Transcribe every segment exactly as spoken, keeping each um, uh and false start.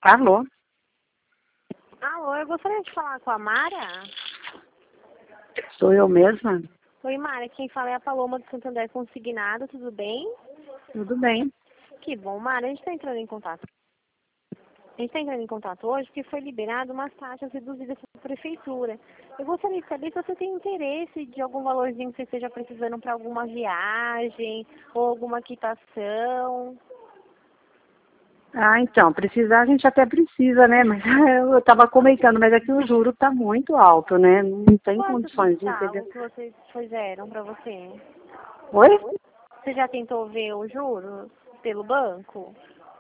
Alô? Alô, eu gostaria de falar com a Mara. Sou eu mesma? Oi, Mara, quem fala é a Paloma do Santander Consignado, tudo bem? Tudo bem. Que bom, Mara, a gente está entrando em contato. A gente está entrando em contato hoje porque foi liberado umas taxas reduzidas pela prefeitura. Eu gostaria de saber se você tem interesse de algum valorzinho que você esteja precisando para alguma viagem ou alguma quitação. Ah, então, precisar a gente até precisa, né? Mas eu estava comentando, mas é que o juro está muito alto, né? Não tem Quanto que condições de está entender. o que vocês fizeram para você? Oi? Você já tentou ver o juro pelo banco?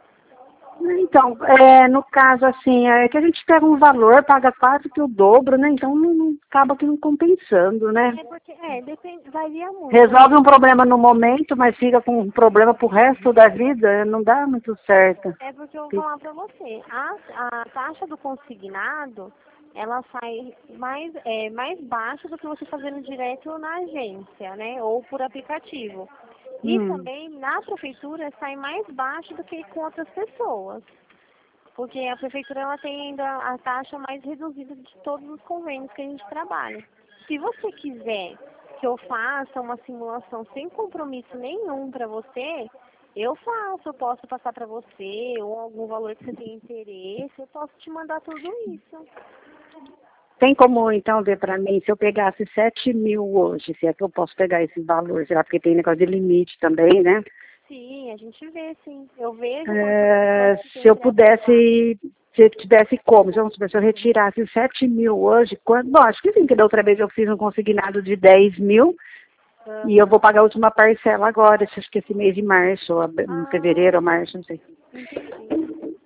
Então, é, no caso, assim, é que a gente pega um valor, paga quase que o dobro, né? Então não, não- acaba que não compensando, né? É porque, é, depende, varia muito, Resolve né? um problema no momento, mas fica com um problema pro resto da vida, não dá muito certo. É porque eu vou falar para você, a, a taxa do consignado, ela sai mais, é, mais baixa do que você fazendo direto na agência, né? Ou por aplicativo. E Hum. também na prefeitura sai mais baixo do que com outras pessoas. Porque a prefeitura ela tem ainda a taxa mais reduzida de todos os convênios que a gente trabalha. Se você quiser que eu faça uma simulação sem compromisso nenhum para você, eu faço, eu posso passar para você, ou algum valor que você tenha interesse, eu posso te mandar tudo isso. Tem como, então, ver para mim, se eu pegasse sete mil hoje, se é que eu posso pegar esse valor, será? Porque tem negócio de limite também, né? Sim, a gente vê, sim. Eu vejo quanto É, quanto se tem eu que aprovar. pudesse, se eu tivesse como, se eu, se eu retirasse sete mil hoje, quando, bom, acho que sim, que da outra vez eu fiz um consignado de dez mil e eu vou Aham. pagar a última parcela agora, acho que esse mês de março, ou ab- em fevereiro ou Ah, março, não sei. entendi.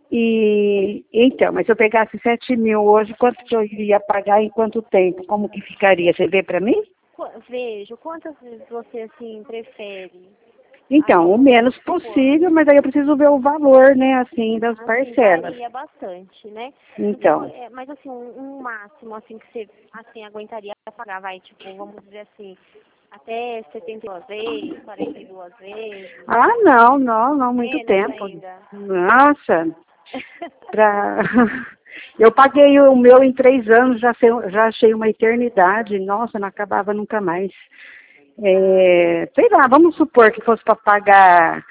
E, então, mas se eu pegasse sete mil hoje, quanto que eu iria pagar em quanto tempo? Como que ficaria? Você vê para mim? Qu- Vejo, quantas vezes você, assim, prefere? Aí Então, o eu menos posso pôr. possível, mas aí eu preciso ver o valor, né, assim, das Assim, parcelas. varia bastante, né? Então, Então, é, mas assim, um, um máximo, assim, que você, assim, aguentaria pagar, vai, tipo, vamos dizer assim, até setenta e duas vezes, quarenta e duas vezes, ah, não, não, não, muito menos tempo. ainda. Nossa, pra... eu paguei o meu em três anos, já, sei- já achei uma eternidade, nossa, não acabava nunca mais. Ah, É, sei lá, vamos supor que fosse para pagar,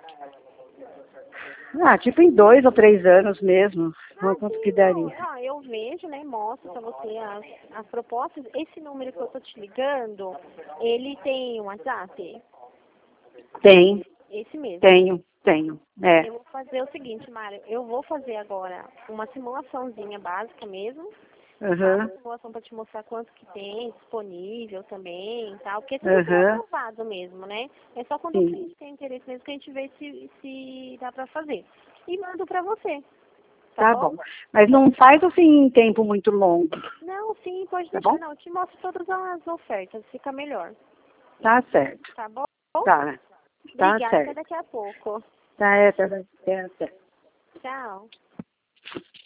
ah, tipo em dois ou três anos mesmo, ah, quanto que sim, não. daria? Ah, eu vejo, né? Mostro pra você as, as propostas. Esse número que eu tô te ligando, ele tem um WhatsApp? Tem, Esse mesmo. tenho, tenho, é, Eu vou fazer o seguinte, Mário, eu vou fazer agora uma simulaçãozinha básica mesmo. Faço a aham, simulação para te mostrar quanto que tem disponível também e tal, porque tudo tem aham, aprovado mesmo, né? É só quando o sim. cliente tem interesse mesmo que a gente vê se, se dá para fazer. E mando para você, tá Tá bom? bom. Mas não faz assim em tempo muito longo, Não, sim, pode tá deixar. bom? Não, eu te mostro todas as ofertas, fica melhor, Tá certo. tá bom? Tá, tá Obrigada, até certo. daqui a pouco. Tá, é, tá, tá, tá. Tchau.